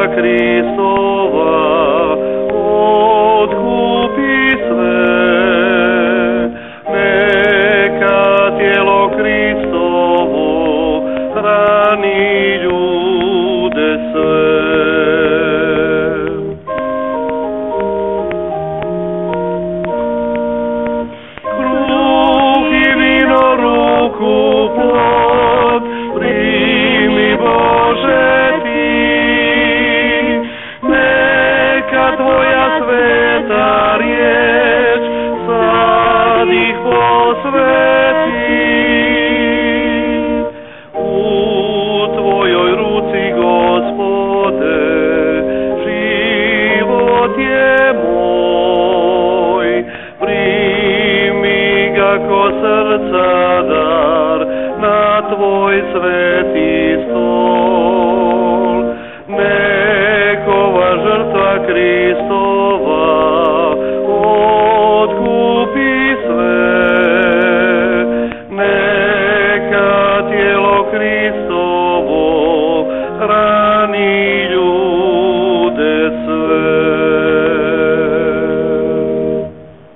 Kristova otkupi sve. Neka tijelo Kristovo hrani ljude sve. Kruh i vino, ruku, plod, primi Bože ti. Neka tvoja sveta riječ sad ih posveti. U tvojoj ruci, Gospode, život je moj. Primi ga ko srca dar na tvoj sveti stol. Nek ova žrtva Kristova